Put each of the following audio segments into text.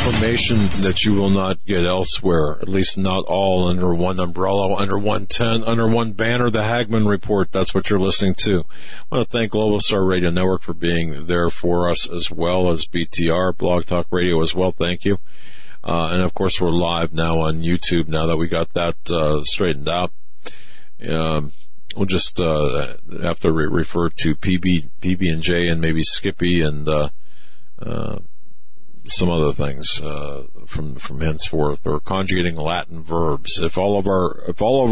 information that you will not get elsewhere, at least not all under one umbrella, under one tent, under one banner, the Hagmann Report. That's what you're listening to. I want to thank Global Star Radio Network for being there for us, as well as BTR, Blog Talk Radio as well. Thank you. And of course, we're live now on YouTube now that we got that straightened out. We'll just have to refer to PB&J and maybe Skippy and some other things from henceforth, or conjugating Latin verbs. If all of our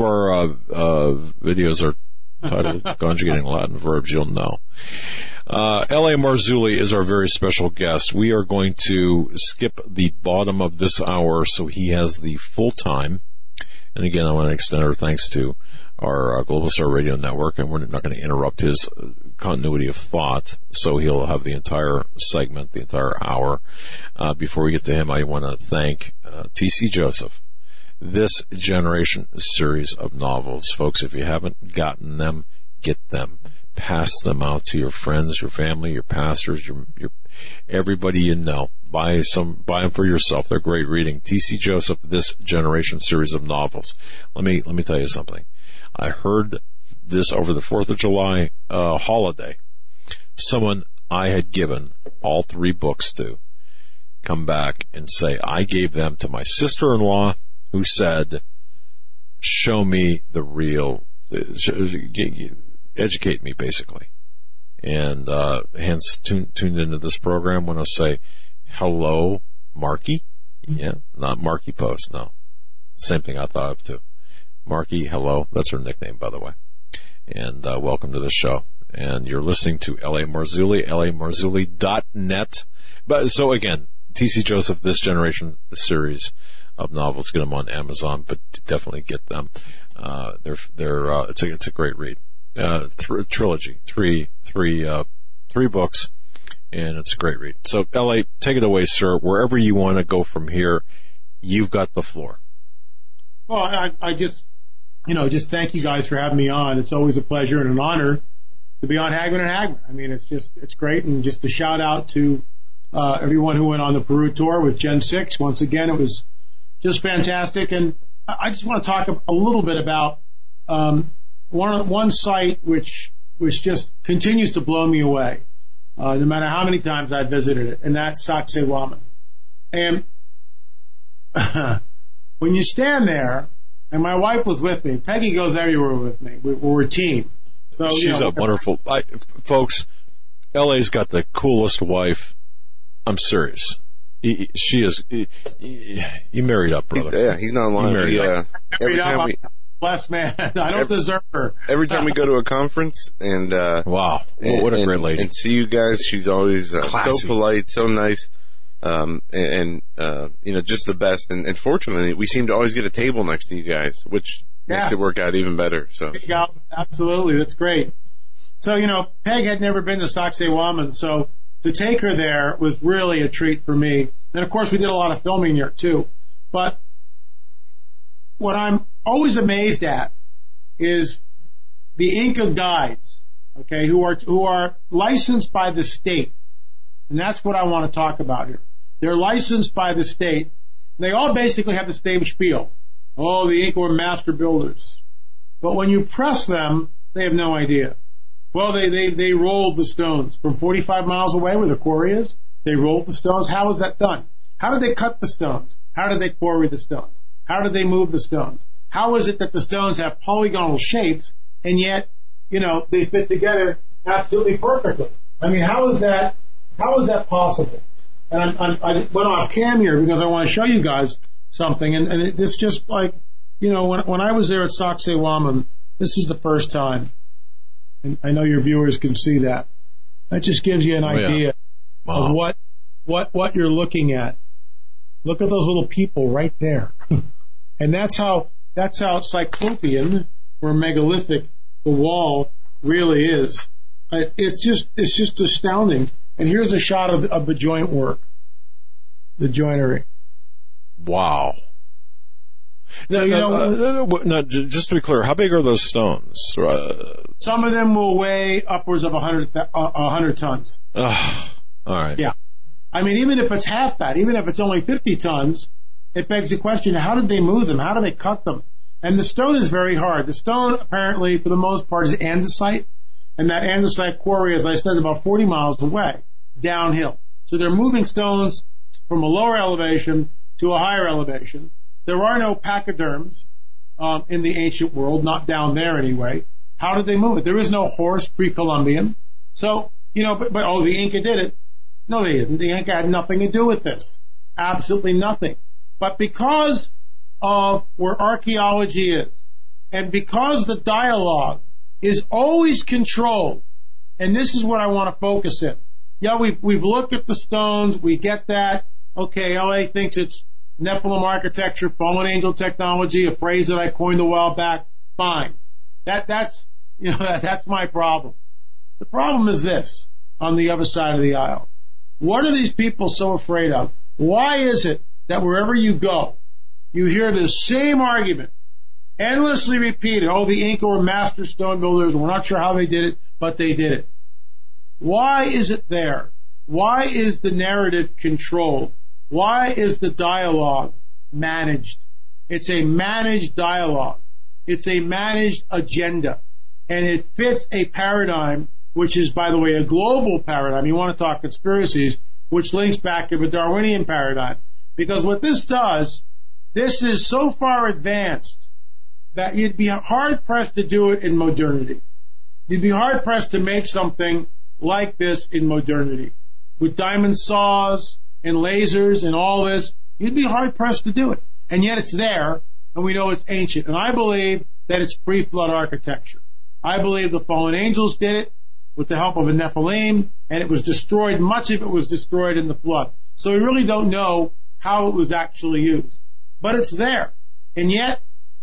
videos are titled Conjugating Latin Verbs, you'll know. L.A. Marzulli is our very special guest. We are going to skip the bottom of this hour, so he has the full time. And again, I want to extend our thanks to our Global Star Radio Network, and we're not going to interrupt his continuity of thought, so he'll have the entire segment, the entire hour. Before we get to him, I want to thank T.C. Joseph. This Generation series of novels, folks, if you haven't gotten them, get them. Pass them out to your friends, your family, your pastors, your everybody you know. Buy them for yourself. They're great reading. T.C. Joseph, This Generation series of novels. Let me tell you something. I heard this over the 4th of July holiday. Someone I had given all 3 books to come back and say, I gave them to my sister-in-law, who said, show me the real, educate me, basically. And hence tuned into this program when I say, hello, Marky? Yeah, not Marky Post, no. Same thing I thought of, too. Marky, hello. That's her nickname, by the way. And welcome to the show. And you're listening to L.A. Marzulli, lamarzulli.net. But so again, T.C. Joseph, This Generation series of novels. Get them on Amazon, but definitely get them. It's a great read. Trilogy, three books, and it's a great read. So, L.A., take it away, sir. Wherever you want to go from here, you've got the floor. Well, I just thank you guys for having me on. It's always a pleasure and an honor to be on Hagmann and Hagmann. I mean, it's great. And just a shout out to everyone who went on the Peru tour with Gen 6. Once again, it was just fantastic. And I just want to talk a little bit about one site which just continues to blow me away, no matter how many times I visited it, and that's Sacsayhuaman. And when you stand there, and my wife was with me. Peggy goes everywhere with me. We're a team. So she's a wonderful, folks. LA's got the coolest wife. I'm serious. She is. You married up, brother. He's not lying. Married up. Blessed man. I don't deserve her. Every time we go to a conference, and wow, what a great lady! And see you guys. She's always so polite, so nice. Just the best. And fortunately, we seem to always get a table next to you guys, which makes it work out even better. So yeah, absolutely. That's great. So, Peg had never been to Sacsayhuaman, so to take her there was really a treat for me. And of course, we did a lot of filming there too. But what I'm always amazed at is the Inca guides, okay, who are licensed by the state. And that's what I want to talk about here. They're licensed by the state. They all basically have the same spiel. Oh, the Inca were master builders. But when you press them, they have no idea. Well, they rolled the stones from 45 miles away where the quarry is. They rolled the stones. How was that done? How did they cut the stones? How did they quarry the stones? How did they move the stones? How is it that the stones have polygonal shapes and yet, they fit together absolutely perfectly? I mean, how is that possible? And I went off cam here because I want to show you guys something. And it's just like, when I was there at Sacsayhuaman, this is the first time. And I know your viewers can see that. That just gives you an idea of what you're looking at. Look at those little people right there. And that's how cyclopean or megalithic the wall really is. It's just astounding. And here's a shot of the joint work, the joinery. Wow. Now, just to be clear, how big are those stones? Some of them will weigh upwards of 100 tons. All right. Yeah. I mean, even if it's half that, even if it's only 50 tons, it begs the question, how did they move them? How do they cut them? And the stone is very hard. The stone, apparently, for the most part, is andesite. And that andesite quarry, as I said, is about 40 miles away, downhill. So they're moving stones from a lower elevation to a higher elevation. There are no pachyderms in the ancient world, not down there anyway. How did they move it? There is no horse pre-Columbian. So, but the Inca did it. No, they didn't. The Inca had nothing to do with this. Absolutely nothing. But because of where archaeology is, and because the dialogue is always controlled, and this is what I want to focus in. Yeah, we've looked at the stones, we get that. Okay, LA thinks it's Nephilim architecture, fallen angel technology, a phrase that I coined a while back. Fine. That's my problem. The problem is this, on the other side of the aisle. What are these people so afraid of? Why is it that wherever you go, you hear the same argument, endlessly repeated? Oh, the Inca were master stone builders. We're not sure how they did it, but they did it. Why is it there? Why is the narrative controlled? Why is the dialogue managed? It's a managed dialogue. It's a managed agenda. And it fits a paradigm, which is, by the way, a global paradigm. You want to talk conspiracies, which links back to the Darwinian paradigm. Because what this does, this is so far advanced that you'd be hard-pressed to do it in modernity. You'd be hard-pressed to make something like this in modernity. With diamond saws and lasers and all this, you'd be hard-pressed to do it. And yet it's there, and we know it's ancient. And I believe that it's pre-flood architecture. I believe the fallen angels did it with the help of a Nephilim, and it was destroyed. Much of it was destroyed in the flood. So we really don't know how it was actually used. But it's there. And yet,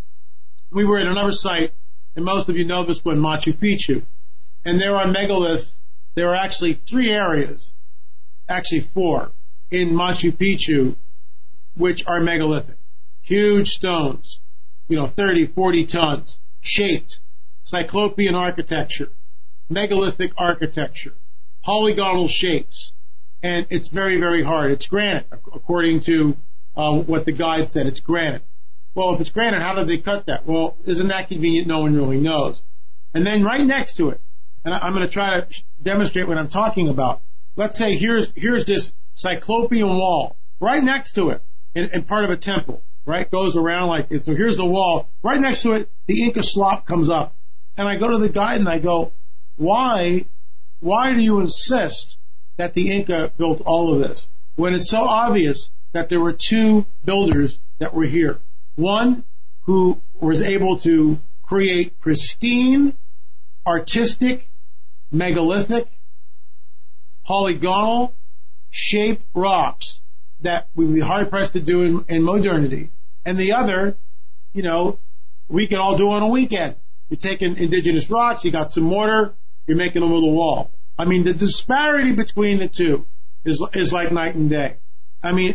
we were at another site, and most of you know this one, Machu Picchu. And there are megaliths. There are actually 3 areas, actually 4, in Machu Picchu, which are megalithic. Huge stones, 30, 40 tons, shaped, cyclopean architecture, megalithic architecture, polygonal shapes. And it's very, very hard. It's granite, according to what the guide said. It's granite. Well, if it's granite, how did they cut that? Well, isn't that convenient? No one really knows. And then right next to it, and I'm going to try to demonstrate what I'm talking about. Let's say here's this cyclopean wall. Right next to it, in part of a temple, right? Goes around like it. So here's the wall. Right next to it, the Inca slop comes up. And I go to the guide and I go, why do you insist that the Inca built all of this when it's so obvious that there were 2 builders that were here? One who was able to create pristine, artistic, megalithic, polygonal, shaped rocks that we'd be hard-pressed to do in modernity. And the other, we can all do on a weekend. You're taking indigenous rocks, you got some mortar, you're making a little wall. I mean, the disparity between the two is like night and day. I mean,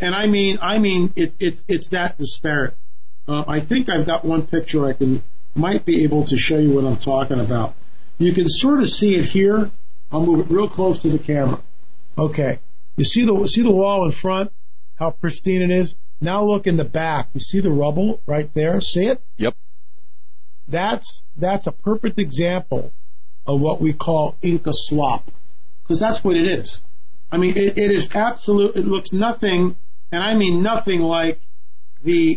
it's that disparate. I think I've got one picture might be able to show you what I'm talking about. You can sort of see it here. I'll move it real close to the camera. Okay. You see the wall in front? How pristine it is? Now look in the back. You see the rubble right there? See it? Yep. That's a perfect example of what we call Inca slop. Because that's what it is. I mean, it is absolute, it looks nothing, and I mean nothing like the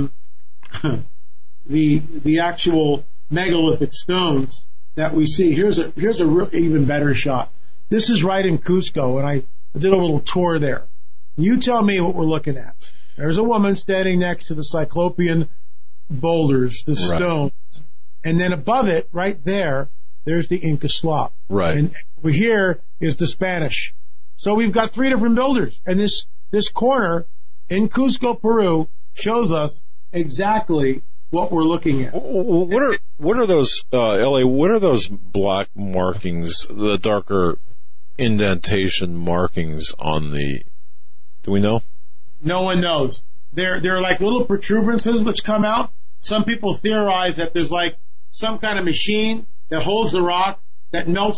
actual megalithic stones that we see. Here's a real, even better shot. This is right in Cusco, and I did a little tour there. You tell me what we're looking at. There's a woman standing next to the cyclopean boulders, the stones, and then above it, right there, there's the Inca slop. Right. And over here is the Spanish. So we've got 3 different builders, and this corner in Cusco, Peru, shows us exactly what we're looking at. What are those, LA, what are those black markings, the darker indentation markings on the, do we know? No one knows. They're like little protuberances which come out. Some people theorize that there's like some kind of machine that holds the rock, that melts it,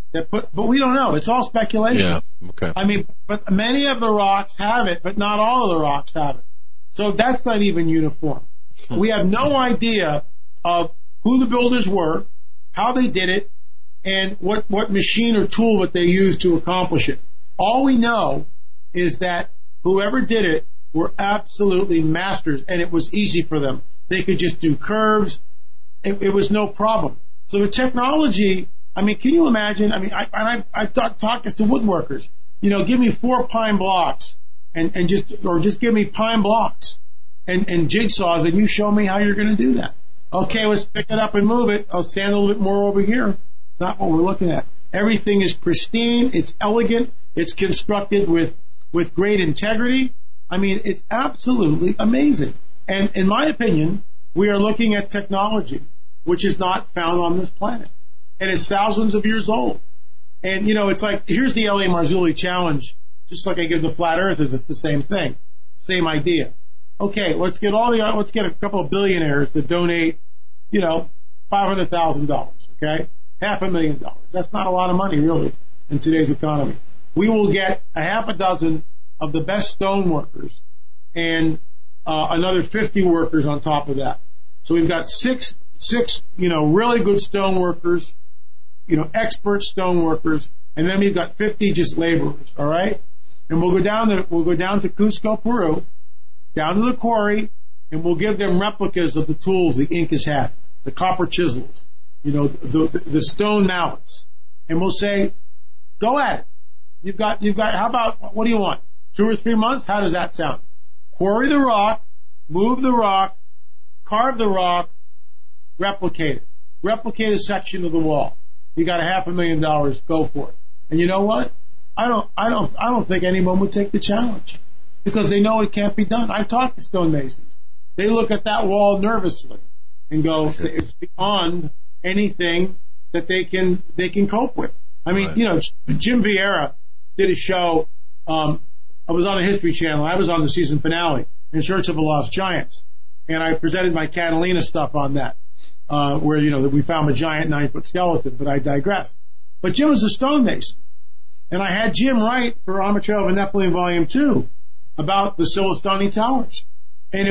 but we don't know. It's all speculation. Yeah. Okay. I mean, but many of the rocks have it, but not all of the rocks have it. So that's not even uniform. We have no idea of who the builders were, how they did it, and what machine or tool that they used to accomplish it. All we know is that whoever did it were absolutely masters, and it was easy for them. They could just do curves. It was no problem. So the technology, I mean, can you imagine? I mean, I've got talkers to woodworkers. You know, give me 4 pine blocks and just give me pine blocks and jigsaws, and you show me how you're going to do that. Okay, let's pick it up and move it. I'll stand a little bit more over here. It's not what we're looking at. Everything is pristine. It's elegant. It's constructed with great integrity. I mean, it's absolutely amazing. And in my opinion, we are looking at technology which is not found on this planet. And it's thousands of years old. And, you know, it's like, here's the L.A. Marzulli challenge. Just like I give the flat earthers, it's the same thing. Same idea. Okay, let's get a couple of billionaires to donate, you know, $500,000, okay? $500,000. That's not a lot of money, really, in today's economy. We will get a half a dozen of the best stone workers and another 50 workers on top of that. So we've got six, you know, really good stone workers, you know, expert stone workers, and then we've got 50 just laborers, all right? And we'll go down to Cusco, Peru, down to the quarry, and we'll give them replicas of the tools the Incas had, the copper chisels, you know, the stone mallets. And we'll say, go at it. You've got, how about, what do you want? 2 or 3 months? How does that sound? Quarry the rock, move the rock, carve the rock, replicate it. Replicate a section of the wall. You got $500,000, go for it. And you know what? I don't think anyone would take the challenge because they know it can't be done. I've talked to stonemasons. They look at that wall nervously and go, it's beyond anything that they can cope with. I mean, right. You know, Jim Vieira did a show, I was on the History Channel. I was on the season finale, In Search of the Lost Giants. And I presented my Catalina stuff on that, where, you know, that we found a giant 9-foot skeleton, but I digress. But Jim was a stonemason. And I had Jim write for On the Trail of Nephilim Volume 2 about the Silastani Towers. And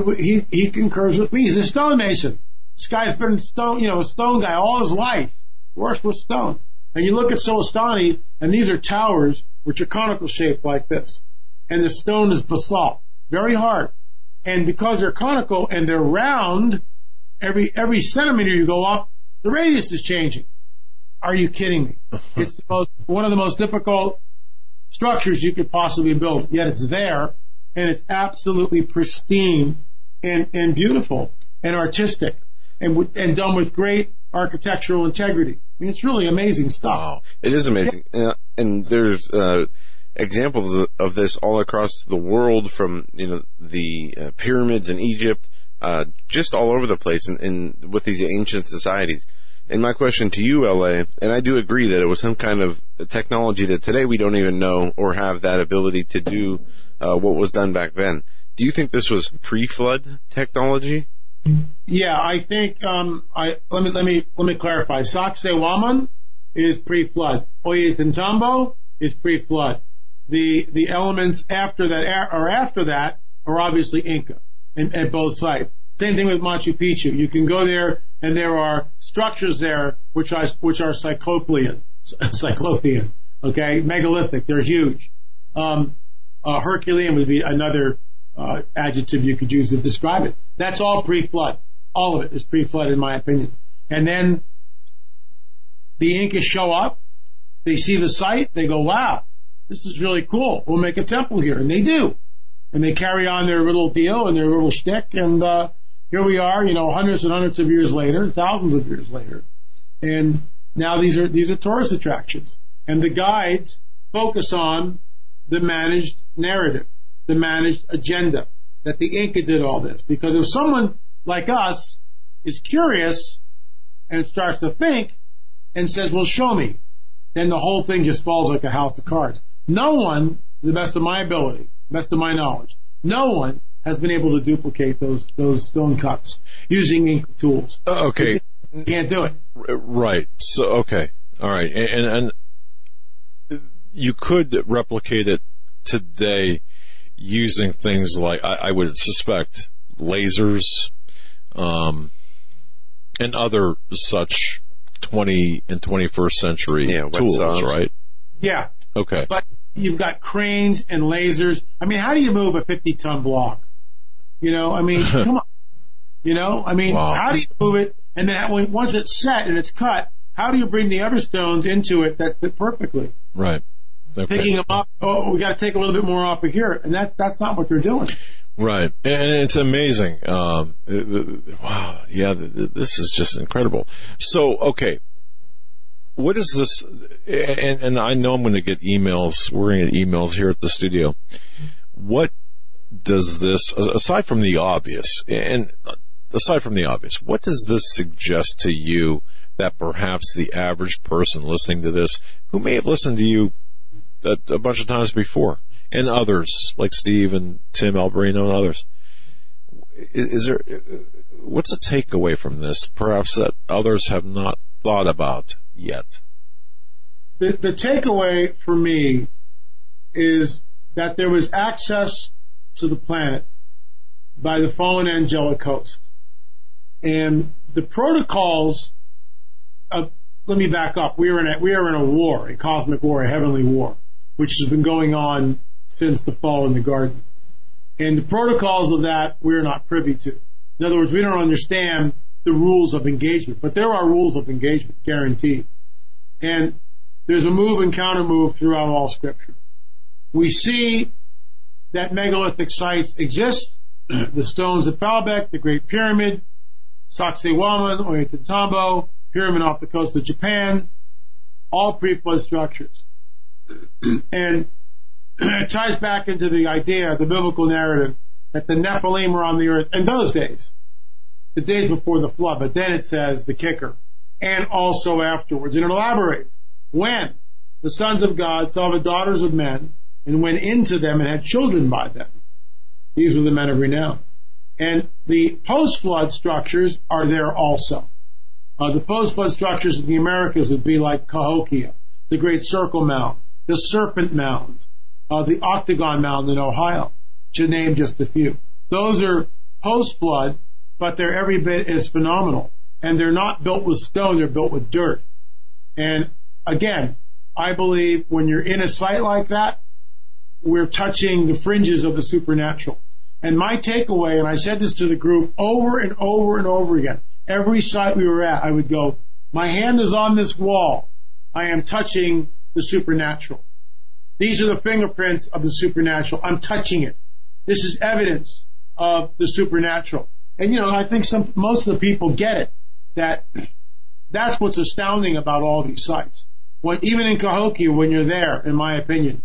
he concurs with me. He's a stonemason. This guy's been a stone guy all his life. Works with stone. And you look at Silastani, and these are towers which are conical shaped like this. And the stone is basalt. Very hard. And because they're conical and they're round, every centimeter you go up, the radius is changing. Are you kidding me? It's one of the most difficult structures you could possibly build, yet it's there, and it's absolutely pristine and beautiful and artistic and done with great architectural integrity. I mean, it's really amazing stuff. Wow. It is amazing. And there's examples of this all across the world, from, you know, the pyramids in Egypt, just all over the place and with these ancient societies. And my question to you, L.A., and I do agree that it was some kind of technology that today we don't even know or have that ability to do what was done back then. Do you think this was pre-flood technology? Yeah, I think let me clarify. Sacsayhuaman is pre-flood. Ollantaytambo is pre-flood. The elements after that are obviously Inca at both sites. Same thing with Machu Picchu. You can go there, and there are structures there which are cyclopean, okay, megalithic. They're huge. Herculean would be another adjective you could use to describe it. That's all pre-flood. All of it is pre-flood, in my opinion. And then the Incas show up, they see the site, they go, wow, this is really cool. We'll make a temple here. And they do. And they carry on their little deal and their little shtick, and here we are, you know, hundreds and hundreds of years later, thousands of years later. And now these are tourist attractions. And the guides focus on the managed narrative, the managed agenda, that the Inca did all this. Because if someone like us is curious and starts to think and says, well, show me, then the whole thing just falls like a house of cards. No one, to the best of my ability, best of my knowledge, no one has been able to duplicate those stone cuts using Inca tools. Okay. You can't do it. Right. So, okay. All right. And you could replicate it today using things like, I would suspect, lasers, and other such 20 and 21st century tools, right? Yeah. Okay. But you've got cranes and lasers. I mean, how do you move a 50-ton block? You know, I mean, come on. You know, I mean, how do you move it? And then once it's set and it's cut, how do you bring the other stones into it that fit perfectly? Right. Okay. Picking them up. Oh, we got to take a little bit more off of here, and that's not what they're doing. Right, and it's amazing. Wow, yeah, this is just incredible. So, okay, what is this? And I know I'm going to get emails. We're going to get emails here at the studio. What does this, aside from the obvious, what does this suggest to you that perhaps the average person listening to this, who may have listened to you a bunch of times before, and others like Steve and Tim Alberino and others, what's the takeaway from this, perhaps that others have not thought about yet? The takeaway for me is that there was access to the planet by the fallen angelic host. And the protocols of, let me back up. We are in a war, a cosmic war, a heavenly war, which has been going on since the fall in the garden. And the protocols of that we're not privy to. In other words, we don't understand the rules of engagement, but there are rules of engagement, guaranteed. And there's a move and counter move throughout all Scripture. We see that megalithic sites exist, the stones at Baalbek, the Great Pyramid, Sacsayhuaman, Ollantaytambo, pyramid off the coast of Japan, all pre-flood structures. And it ties back into the idea, the biblical narrative, that the Nephilim were on the earth in those days, the days before the flood. But then it says, the kicker, and also afterwards. And it elaborates, when the sons of God saw the daughters of men and went into them and had children by them. These were the men of renown. And the post-flood structures are there also. The post-flood structures in the Americas would be like Cahokia, the Great Circle Mound, the Serpent Mound, the Octagon Mound in Ohio, to name just a few. Those are post-flood, but they're every bit as phenomenal. And they're not built with stone, they're built with dirt. And again, I believe when you're in a site like that, we're touching the fringes of the supernatural. And my takeaway, and I said this to the group over and over and over again, every site we were at, I would go, my hand is on this wall. I am touching the supernatural. These are the fingerprints of the supernatural. I'm touching it. This is evidence of the supernatural. And, I think most of the people get it, that that's what's astounding about all these sites. Even in Cahokia, when you're there, in my opinion,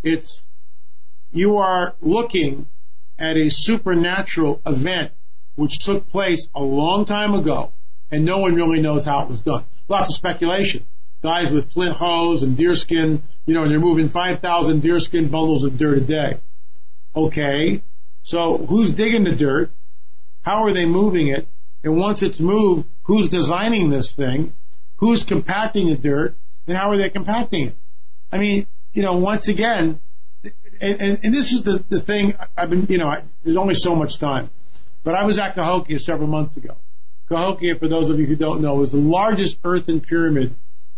you are looking at a supernatural event which took place a long time ago, and no one really knows how it was done. Lots of speculation. Guys with flint hoes and deerskin, and they're moving 5,000 deerskin bundles of dirt a day. Okay, so who's digging the dirt? How are they moving it? And once it's moved, who's designing this thing? Who's compacting the dirt? And how are they compacting it? I mean, once again, and this is the thing, I've been, there's only so much time. But I was at Cahokia several months ago. Cahokia, for those of you who don't know, is the largest earthen pyramid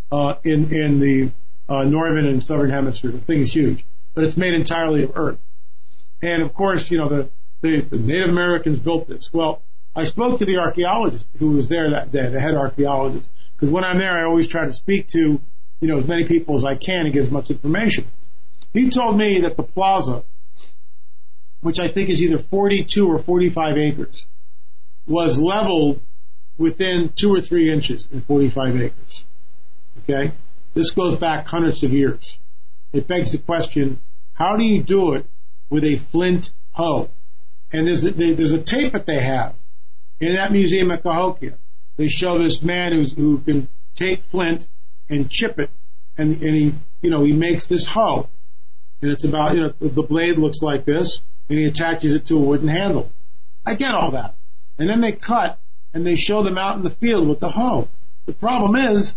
in the northern and southern hemisphere. The thing is huge, but it's made entirely of earth. And of course, the Native Americans built this. Well, I spoke to the archaeologist who was there that day, the head archaeologist, because when I'm there, I always try to speak to, as many people as I can and get as much information. He told me that the plaza, which I think is either 42 or 45 acres, was leveled within 2 or 3 inches in 45 acres. Okay? This goes back hundreds of years. It begs the question, how do you do it with a flint hoe? And there's a tape that they have in that museum at Cahokia. They show this man who can take flint and chip it, and he makes this hoe. And it's about, the blade looks like this, and he attaches it to a wooden handle. I get all that. And then they cut, and they show them out in the field with the hoe. The problem is,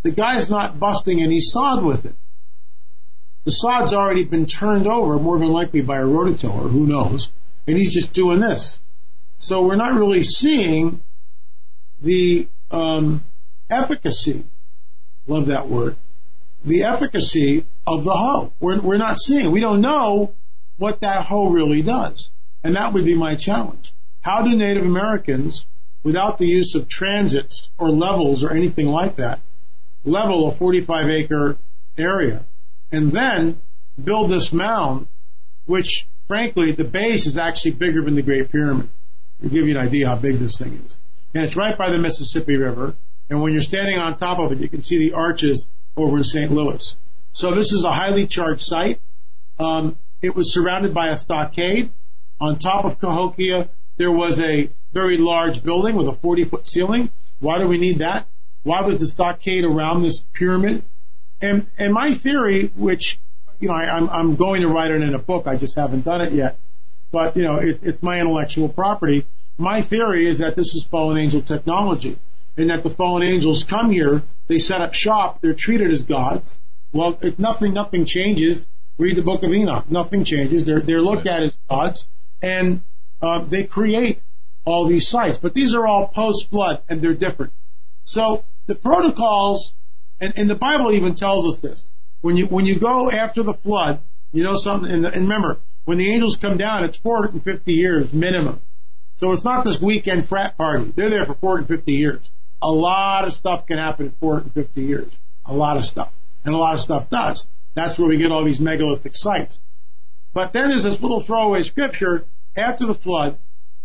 the guy's not busting any sod with it. The sod's already been turned over, more than likely by a rototiller, who knows, and he's just doing this. So we're not really seeing the efficacy, love that word, the efficacy of the hoe. We're not seeing. We don't know what that hoe really does. And that would be my challenge. How do Native Americans, without the use of transits or levels or anything like that, level a 45-acre area and then build this mound, which, frankly, the base is actually bigger than the Great Pyramid. To give you an idea how big this thing is. And it's right by the Mississippi River. And when you're standing on top of it, you can see the arches over in St. Louis. So this is a highly charged site. It was surrounded by a stockade. On top of Cahokia, there was a very large building with a 40-foot ceiling. Why do we need that? Why was the stockade around this pyramid? And my theory, which, I'm going to write it in a book, I just haven't done it yet, but, it's my intellectual property. My theory is that this is fallen angel technology, and that the fallen angels come here, they set up shop, they're treated as gods. Well, if nothing changes, read the book of Enoch. Nothing changes. They're looked at as gods, and they create all these sites. But these are all post-flood, and they're different. So the protocols, and the Bible even tells us this. When you go after the flood, something, and remember, when the angels come down, it's 450 years minimum. So it's not this weekend frat party. They're there for 450 years. A lot of stuff can happen in 450 years. A lot of stuff. And a lot of stuff does. That's where we get all these megalithic sites. But then there's this little throwaway scripture. After the flood,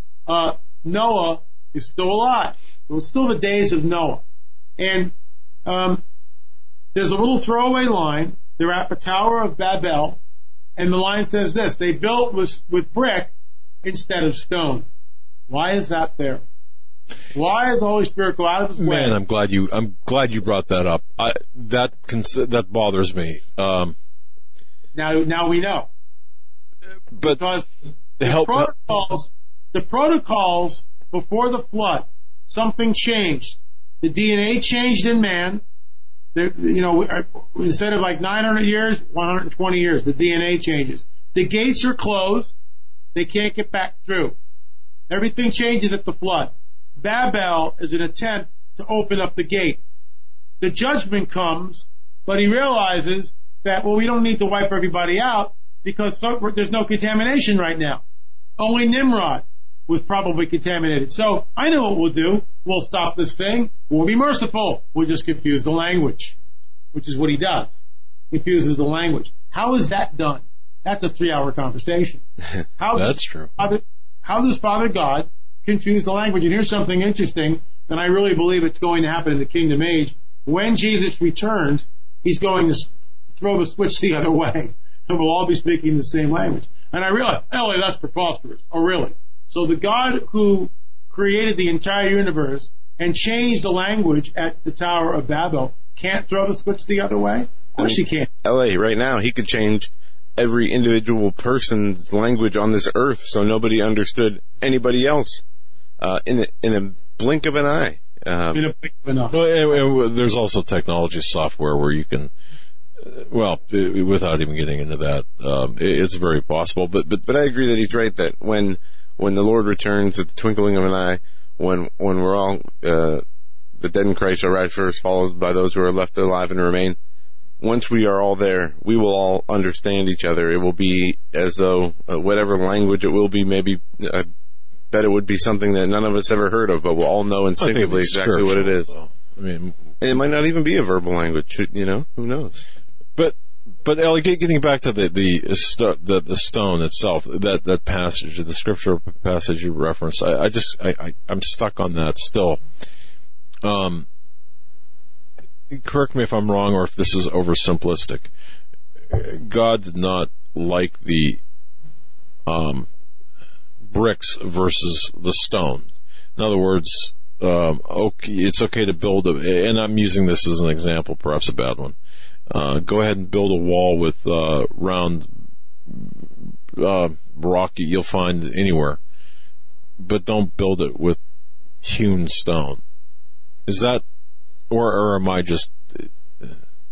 Noah is still alive. So it's still the days of Noah. And there's a little throwaway line. They're at the Tower of Babel. And the line says this: they built with brick instead of stone. Why is that there? Why does the Holy Spirit go out of his way? Man, I'm glad you brought that up. That bothers me. Now we know. But because the protocols before the flood, something changed. The DNA changed in man. Instead of like 900 years, 120 years, the DNA changes. The gates are closed. They can't get back through. Everything changes at the flood. Babel is an attempt to open up the gate. The judgment comes, but he realizes that, we don't need to wipe everybody out because there's no contamination right now. Only Nimrod was probably contaminated. So I know what we'll do. We'll stop this thing. We'll be merciful. We'll just confuse the language, which is what he does. Confuses the language. How is that done? That's a 3-hour conversation. That's true. How does Father God confuse the language? And here's something interesting, and I really believe it's going to happen in the kingdom age. When Jesus returns, he's going to throw the switch the other way, and we'll all be speaking the same language. And I realize, that's preposterous. Oh, really? So the God who created the entire universe and changed the language at the Tower of Babel can't throw the switch the other way? Of course he can. L.A., right now, he could change every individual person's language on this earth so nobody understood anybody else in a blink of an eye. In a blink of an eye. Well, and there's also technology software where you can, without even getting into that, it's very possible. But I agree that he's right, that when the Lord returns at the twinkling of an eye, when we're all, the dead in Christ shall rise first, followed by those who are left alive and remain. Once we are all there, we will all understand each other. It will be as though whatever language it will be, maybe I bet it would be something that none of us ever heard of, but we'll all know instinctively exactly what it is. And it might not even be a verbal language. Who knows? But Ellie, getting back to the stone itself, that passage, the scripture passage you referenced, I'm stuck on that still. Correct me if I'm wrong or if this is oversimplistic. God did not like the bricks versus the stone. In other words, it's okay to build and I'm using this as an example, perhaps a bad one. Go ahead and build a wall with round rock you'll find anywhere, but don't build it with hewn stone. Is that, or am I just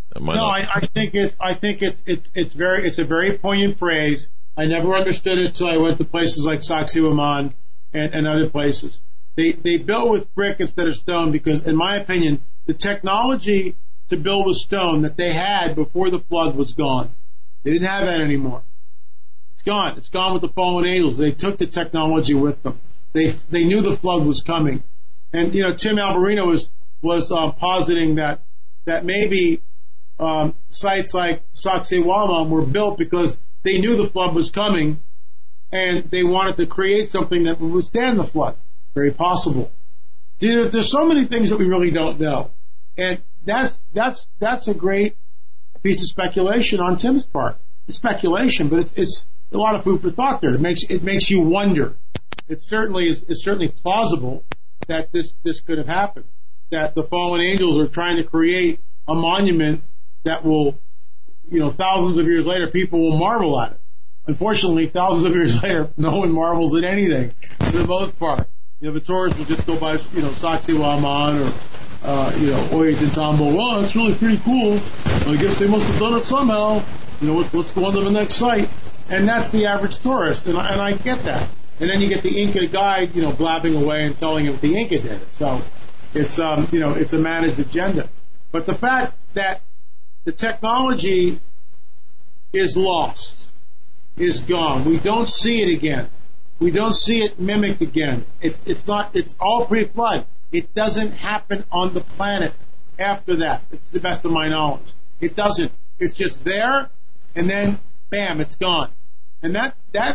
I think it's a very poignant phrase. I never understood it until I went to places like Sacsayhuaman and other places. They built with brick instead of stone because, in my opinion, the technology to build with stone that they had before the flood was gone. They didn't have that anymore. It's gone. It's gone with the fallen angels. They took the technology with them. They knew the flood was coming. And, Tim Alberino was positing that maybe sites like Sacsayhuaman were built because they knew the flood was coming and they wanted to create something that would withstand the flood. Very possible. There's so many things that we really don't know. And that's a great piece of speculation on Tim's part. It's speculation, but it's a lot of food for thought there. It makes you wonder. It's certainly plausible that this could have happened. That the fallen angels are trying to create a monument that will, thousands of years later, people will marvel at it. Unfortunately, thousands of years later, no one marvels at anything for the most part. The tourists will just go by, Sacsayhuaman or, Ollanta Tambo. Well, it's really pretty cool. I guess they must have done it somehow. Let's go on to the next site. And that's the average tourist, and I get that. And then you get the Inca guide, blabbing away and telling him the Inca did it. So it's a managed agenda. But the fact that the technology is lost, is gone. We don't see it again. We don't see it mimicked again. It's all pre-flood. It doesn't happen on the planet after that, to the best of my knowledge. It doesn't. It's just there, and then, bam, it's gone. And that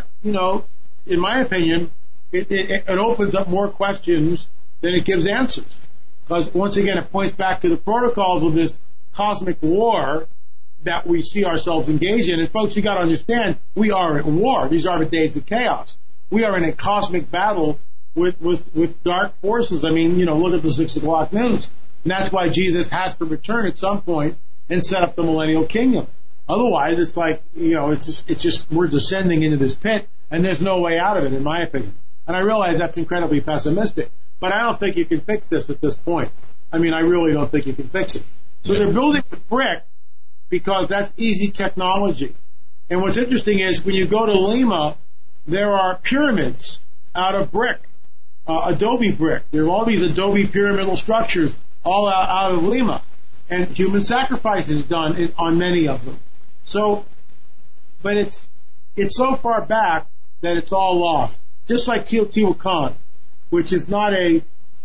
in my opinion, it opens up more questions than it gives answers. Because, once again, it points back to the protocols of this cosmic war that we see ourselves engaged in. And, folks, you got to understand, we are at war. These are the days of chaos. We are in a cosmic battle with dark forces. I mean, look at the 6 o'clock news. And that's why Jesus has to return at some point and set up the millennial kingdom. Otherwise, it's like, it's just we're descending into this pit, and there's no way out of it, in my opinion. And I realize that's incredibly pessimistic, but I don't think you can fix this at this point. I mean, I really don't think you can fix it. So they're building with brick because that's easy technology. And what's interesting is when you go to Lima, there are pyramids out of brick, adobe brick. There are all these adobe pyramidal structures all out of Lima, and human sacrifice is done on many of them. So, but it's so far back that it's all lost. Just like Teotihuacan, which is not a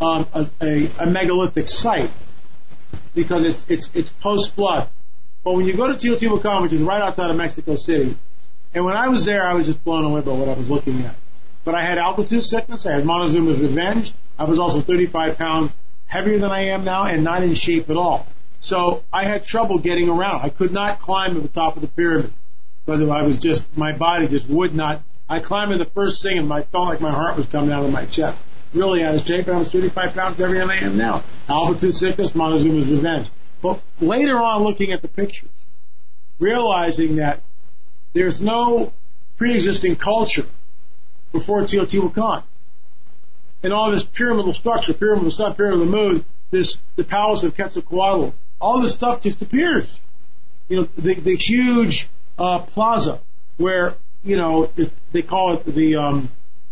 megalithic site because it's post flood. But when you go to Teotihuacan, which is right outside of Mexico City, and when I was there, I was just blown away by what I was looking at. But I had altitude sickness. I had Montezuma's Revenge. I was also 35 pounds heavier than I am now and not in shape at all. So I had trouble getting around. I could not climb to the top of the pyramid because my body just would not. I climbed to the first thing and I felt like my heart was coming out of my chest. Really out of shape, and I was 35 pounds heavier than I am now. Altitude sickness, Montezuma's Revenge. But later on, looking at the pictures, realizing that there's no pre-existing culture before Teotihuacan. And all this pyramidal structure, pyramid of the sun, pyramid of the moon, the palace of Quetzalcoatl, all this stuff just appears. The huge plaza where, they call it the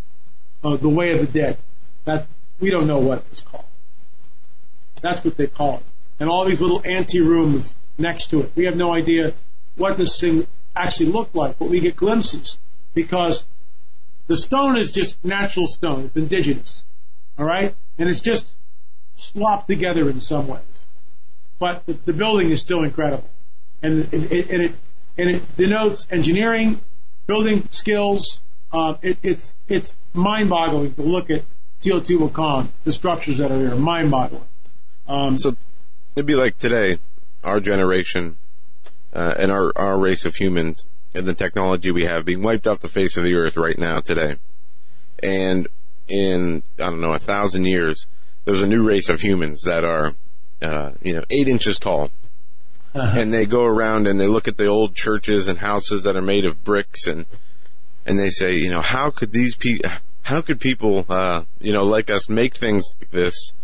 Way of the Dead. That we don't know what it was called. That's what they call it. And all these little ante-rooms next to it. We have no idea what this thing actually looked like, but we get glimpses because the stone is just natural stone. It's indigenous. All right? And it's just slopped together in some ways. But the building is still incredible. And it denotes engineering, building skills. It's mind-boggling to look at Teotihuacan, the structures that are there. Mind-boggling. So it'd be like today, our generation and our race of humans and the technology we have being wiped off the face of the earth right now today. And in, 1,000 years, there's a new race of humans that are, 8 inches tall. Uh-huh. And they go around and they look at the old churches and houses that are made of bricks and they say, how could people, like us make things like this,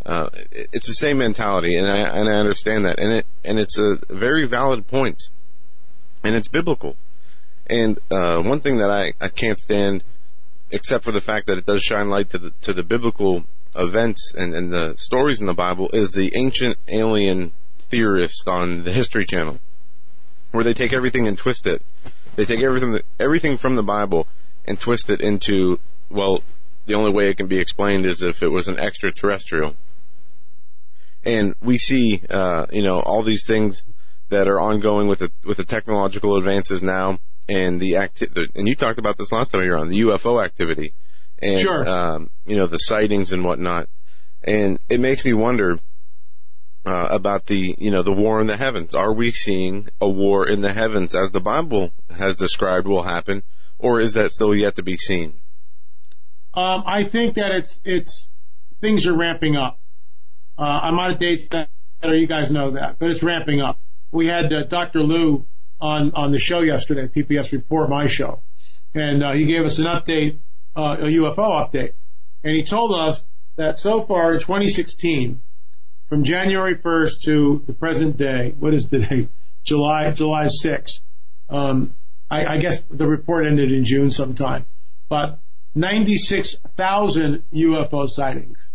It's the same mentality, and I understand that, and it's a very valid point, and it's biblical. And one thing that I can't stand, except for the fact that it does shine light to the biblical events and the stories in the Bible, is the ancient alien theorists on the History Channel, where they take everything and twist it. They take everything from the Bible and twist it into, well, the only way it can be explained is if it was an extraterrestrial. And we see, all these things that are ongoing with the technological advances now, and and you talked about this last time you were on, the UFO activity, and Sure. The sightings and whatnot, and it makes me wonder about the war in the heavens. Are we seeing a war in the heavens as the Bible has described will happen, or is that still yet to be seen? I think that it's things are ramping up. I'm out of dates that you guys know that, but it's ramping up. We had Dr. Lou on the show yesterday, PPS Report, my show, and he gave us an update, a UFO update, and he told us that so far in 2016, from January 1st to the present day, what is the date? July 6th. I guess the report ended in June sometime, but 96,000 UFO sightings.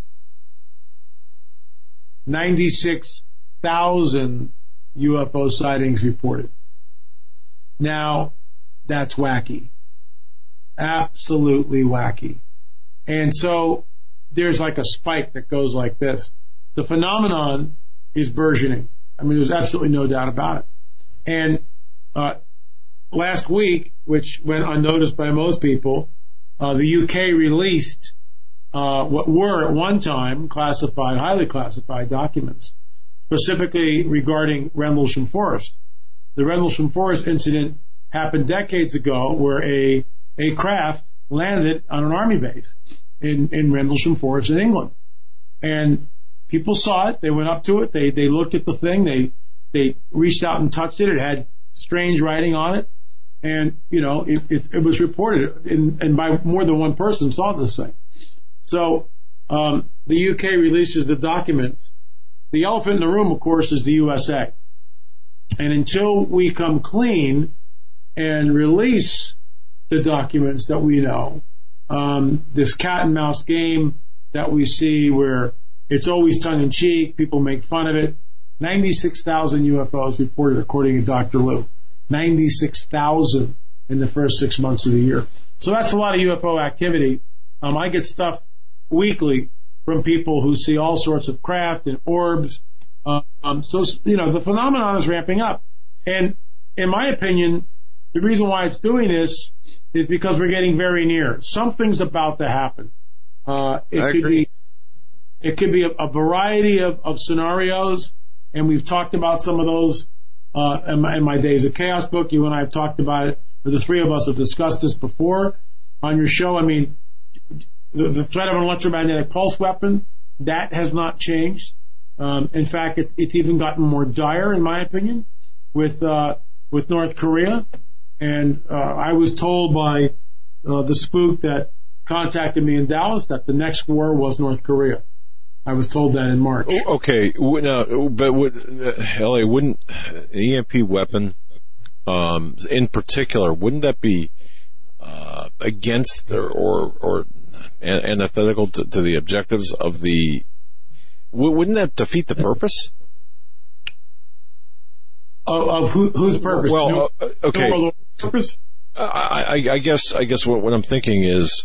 96,000 UFO sightings reported. Now, that's wacky. Absolutely wacky. And so there's like a spike that goes like this. The phenomenon is burgeoning. I mean, there's absolutely no doubt about it. And last week, which went unnoticed by most people, the UK released what were at one time classified, highly classified documents, specifically regarding Rendlesham Forest. The Rendlesham Forest incident happened decades ago, where a craft landed on an army base in Rendlesham Forest in England. And people saw it. They went up to it. They looked at the thing. They reached out and touched it. It had strange writing on it. And, it was reported, and by more than one person saw this thing. So the UK releases the documents. The elephant in the room, of course, is the USA. And until we come clean and release the documents that we know, this cat and mouse game that we see where it's always tongue-in-cheek, people make fun of it, 96,000 UFOs reported according to Dr. Lou. 96,000 in the first 6 months of the year. So that's a lot of UFO activity. I get stuff weekly from people who see all sorts of craft and orbs. So, the phenomenon is ramping up. And in my opinion, the reason why it's doing this is because we're getting very near. Something's about to happen. It could be a variety of scenarios, and we've talked about some of those in my Days of Chaos book. You and I have talked about it. The three of us have discussed this before on your show. I mean, the threat of an electromagnetic pulse weapon, that has not changed. In fact, it's even gotten more dire, in my opinion, with North Korea. And I was told by the spook that contacted me in Dallas that the next war was North Korea. I was told that in March. Okay, now, but LA, wouldn't an EMP weapon, in particular, wouldn't that be against or antithetical to the objectives of the? Wouldn't that defeat the purpose? Of whose purpose? Well, okay. No purpose? I guess what I'm thinking is,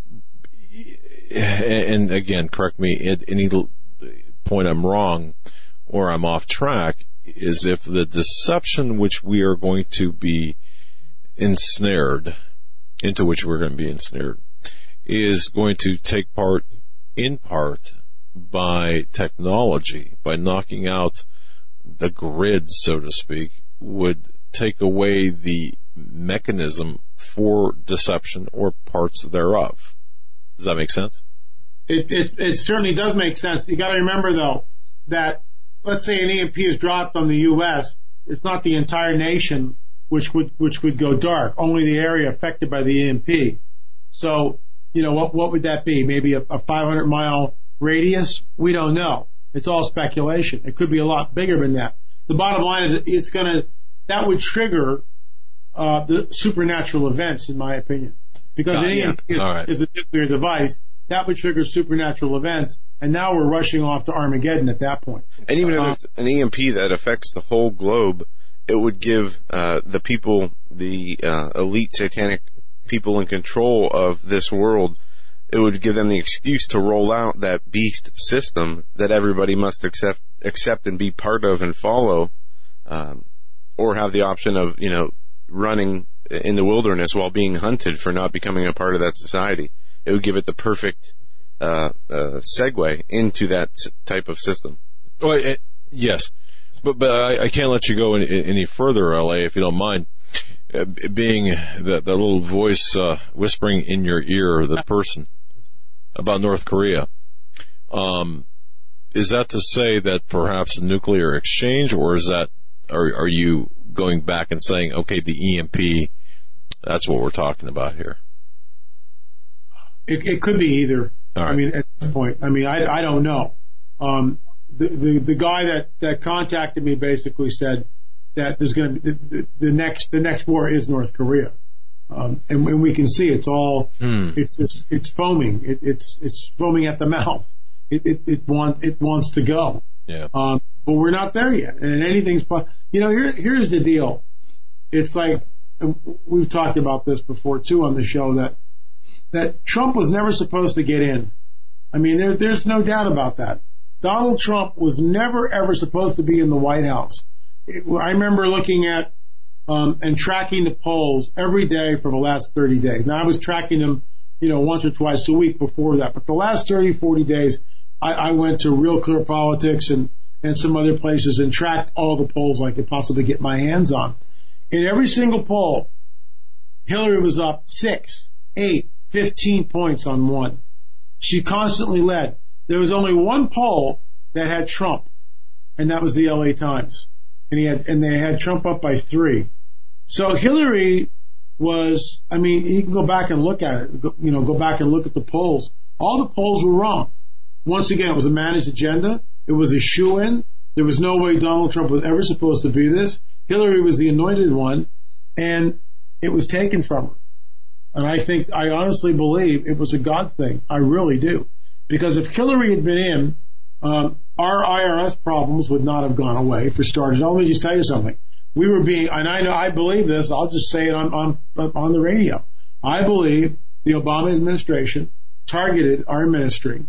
and again, correct me at any point I'm wrong or I'm off track, is if the deception which we are going to be ensnared, into which we're going to be ensnared, is going to take part in part by technology, by knocking out the grid, so to speak, would take away the mechanism for deception or parts thereof. Does that make sense? It certainly does make sense. You got to remember, though, that let's say an EMP is dropped on the U.S., it's not the entire nation which would go dark, only the area affected by the EMP. So, what would that be? Maybe a 500-mile radius? We don't know. It's all speculation. It could be a lot bigger than that. The bottom line is that would trigger the supernatural events, in my opinion. Because an EMP is a nuclear device, that would trigger supernatural events, and now we're rushing off to Armageddon at that point. And even if it's an EMP that affects the whole globe, it would give the people, the elite satanic people in control of this world, it would give them the excuse to roll out that beast system that everybody must accept and be part of and follow, or have the option of, running in the wilderness while being hunted for not becoming a part of that society. It would give it the perfect segue into that type of system. Well, yes, but I can't let you go any further, L.A., if you don't mind. Being that little voice whispering in your ear, the person about North Korea, is that to say that perhaps a nuclear exchange, or is that are you going back and saying, okay, the EMP, that's what we're talking about here? It could be either. All right. I mean, at this point, I don't know. The guy that contacted me basically said that there's going to be the next war is North Korea, and we can see it's all it's foaming. It's foaming at the mouth. It wants to go. Yeah. But we're not there yet, and anything's. Here's the deal. It's like we've talked about this before too on the show that Trump was never supposed to get in. I mean, there's no doubt about that. Donald Trump was never ever supposed to be in the White House. I remember looking at and tracking the polls every day for the last 30 days. Now I was tracking them, once or twice a week before that, but the last 30, 40 days, I went to Real Clear Politics and some other places and tracked all the polls I could possibly get my hands on. In every single poll, Hillary was up 6, 8, 15 points on one. She constantly led. There was only one poll that had Trump, and that was the LA Times. And they had Trump up by 3. So Hillary was, you can go back and look at it, go back and look at the polls. All the polls were wrong. Once again, it was a managed agenda. It was a shoo-in. There was no way Donald Trump was ever supposed to be this. Hillary was the anointed one, and it was taken from her. And I honestly believe it was a God thing. I really do. Because if Hillary had been in, our IRS problems would not have gone away, for starters. Let me just tell you something. We were being, and I believe this, I'll just say it on the radio. I believe the Obama administration targeted our ministry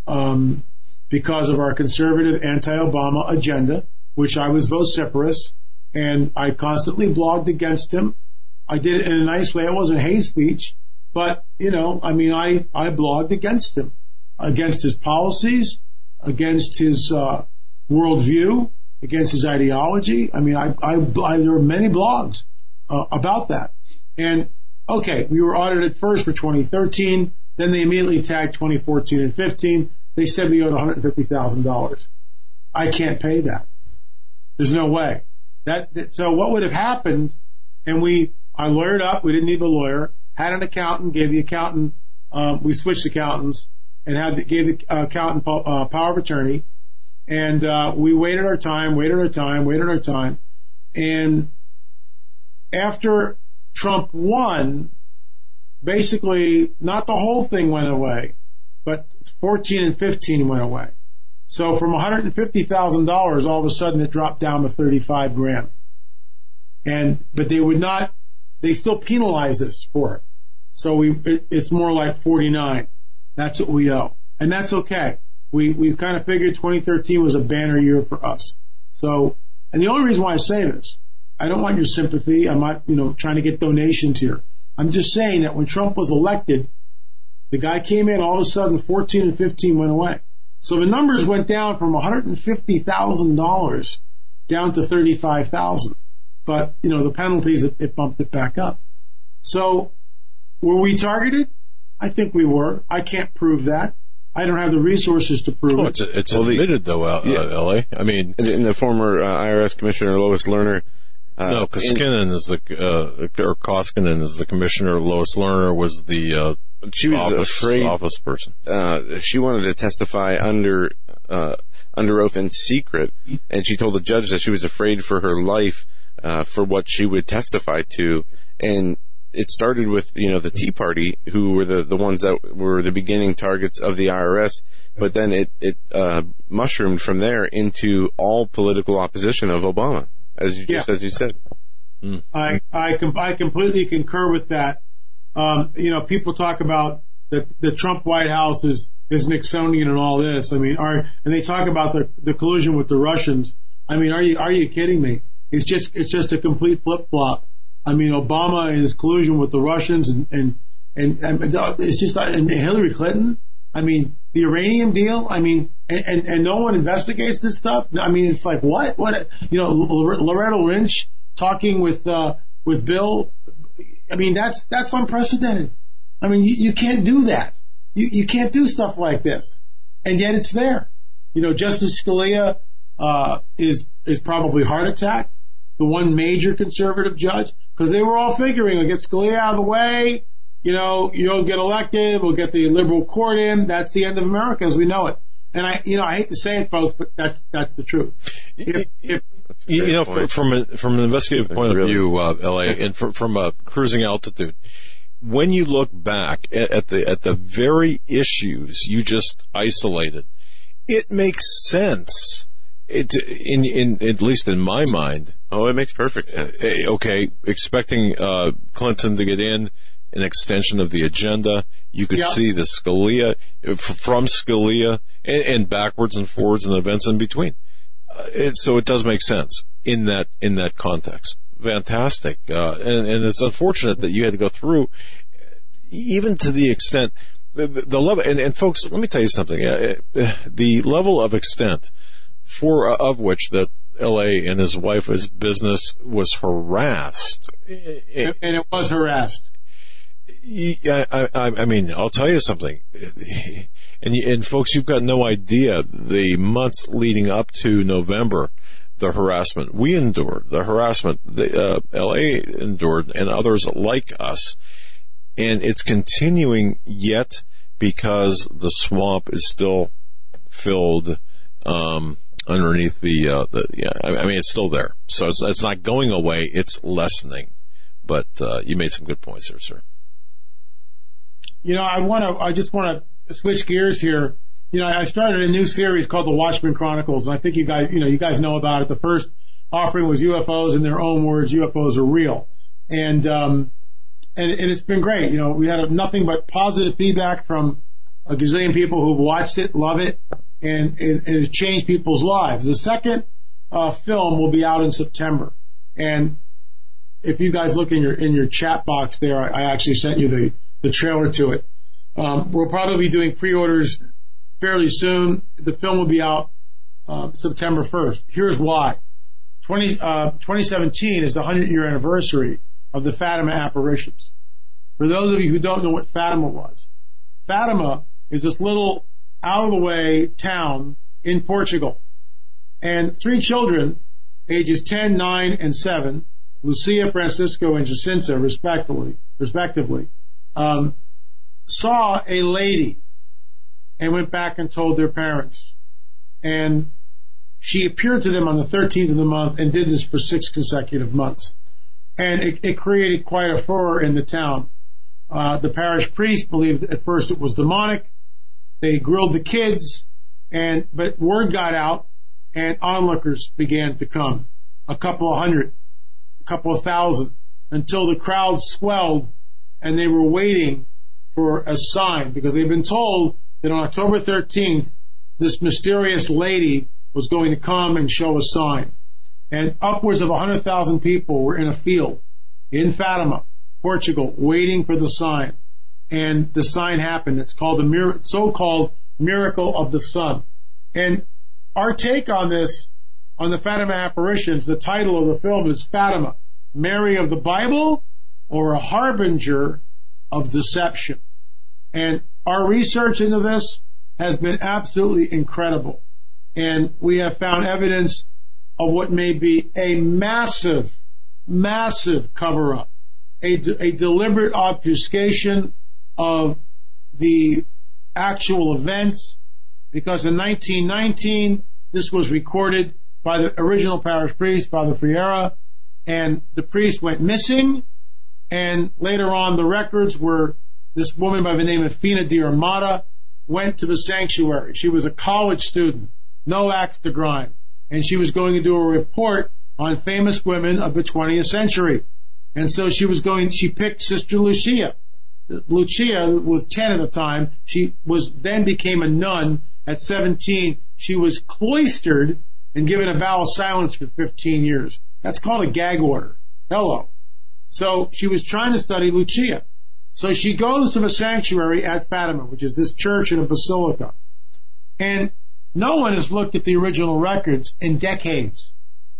because of our conservative anti-Obama agenda, which I was vociferous, and I constantly blogged against him. I did it in a nice way. It wasn't hate speech, but, I blogged against him, against his policies, against his worldview, against his ideology. There were many blogs about that. And, okay, we were audited first for 2013, then they immediately tagged 2014 and 15. They said we owed $150,000. I can't pay that. There's no way. So what would have happened, and I lawyered up, we didn't need a lawyer, had an accountant, gave the accountant, we switched accountants, and gave the accountant power of attorney, and we waited our time, and after Trump won, basically not the whole thing went away, but 14 and 15 went away. So from $150,000, all of a sudden it dropped down to $35,000. But they still penalize us for it. So it's more like 49. That's what we owe. And that's okay. We kind of figured 2013 was a banner year for us. So, and the only reason why I say this, I don't want your sympathy. I'm not, trying to get donations here. I'm just saying that when Trump was elected, the guy came in, all of a sudden 14 and 15 went away. So the numbers went down from $150,000 down to $35,000. But, the penalties, it bumped it back up. So, were we targeted? I think we were. I can't prove that. I don't have the resources to prove it. It's admitted, though, L.A. And the former IRS Commissioner Lois Lerner No, Koskinen is or Koskinen is the commissioner. Lois Lerner was the she was office person. She wanted to testify under oath in secret, and she told the judge that she was afraid for her life for what she would testify to. And it started with, the Tea Party, who were the ones that were the beginning targets of the IRS. But then it mushroomed from there into all political opposition of Obama, as you said. I completely concur with that. People talk about the Trump White House is Nixonian and all this. I mean, and they talk about the collusion with the Russians. I mean, are you kidding me? It's just a complete flip flop. I mean, Obama and his collusion with the Russians and it's just, and Hillary Clinton. I mean, the uranium deal. I mean, and no one investigates this stuff. I mean, it's like what? Loretta Lynch talking with Bill. I mean, that's unprecedented. I mean, you can't do that. You can't do stuff like this, and yet it's there. Justice Scalia is probably heart attack, the one major conservative judge, because they were all figuring, we'll get Scalia out of the way. You'll get elected. We'll get the liberal court in. That's the end of America as we know it. And I hate to say it, folks, but that's the truth. From an investigative point of view, LA, and from a cruising altitude, when you look back at the very issues you just isolated, it makes sense. At least in my mind. Oh, it makes perfect sense. Okay, expecting Clinton to get in, an extension of the agenda. You could see the Scalia, from Scalia, and backwards and forwards and events in between. So it does make sense in that context. Fantastic. And it's unfortunate that you had to go through, even to the extent, the level, and folks, let me tell you something. The level of extent of which that L.A. and his wife's business was harassed. And it was harassed. I mean, I'll tell you something. And folks, you've got no idea the months leading up to November, the harassment we endured, the harassment LA endured, and others like us. And it's continuing yet because the swamp is still filled underneath I mean, it's still there. So it's not going away, it's lessening. But you made some good points there, sir. I just want to switch gears here. I started a new series called The Watchmen Chronicles, and I think you guys know about it. The first offering was UFOs. In their own words, UFOs are real. And it's been great. We had nothing but positive feedback from a gazillion people who've watched it, love it, and it has changed people's lives. The second film will be out in September. And if you guys look in your chat box there, I actually sent you the trailer to it. We'll probably be doing pre-orders fairly soon. The film will be out September 1st. Here's why. 2017 is the 100-year anniversary of the Fatima apparitions. For those of you who don't know what Fatima was, Fatima is this little out-of-the-way town in Portugal. And 3 children, ages 10, 9, and 7, Lucia, Francisco, and Jacinta, respectively, saw a lady and went back and told their parents. And she appeared to them on the 13th of the month and did this for 6 consecutive months. And it created quite a furor in the town. The parish priest believed at first it was demonic. They grilled the kids, but word got out and onlookers began to come. A couple of hundred, a couple of thousand, until the crowd swelled and they were waiting for a sign, because they've been told that on October 13th, this mysterious lady was going to come and show a sign. And upwards of 100,000 people were in a field in Fatima, Portugal, waiting for the sign. And the sign happened. It's called the so-called Miracle of the Sun. And our take on this, on the Fatima apparitions, the title of the film is Fatima, Mary of the Bible or a Harbinger of Deception. And our research into this has been absolutely incredible. And we have found evidence of what may be a massive massive cover-up, a deliberate obfuscation of the actual events, because in 1919, this was recorded by the original parish priest, Father Friera, and the priest went missing, and later on the records were this woman by the name of Fina Diarmata went to the sanctuary. She was a college student, no axe to grind, and she was going to do a report on famous women of the 20th century. And so she picked Sister Lucia. Lucia was 10 at the time. She then became a nun at 17. She was cloistered and given a vow of silence for 15 years. That's called a gag order. Hello. So she was trying to study Lucia. So she goes to the sanctuary at Fatima, which is this church in a basilica. And no one has looked at the original records in decades.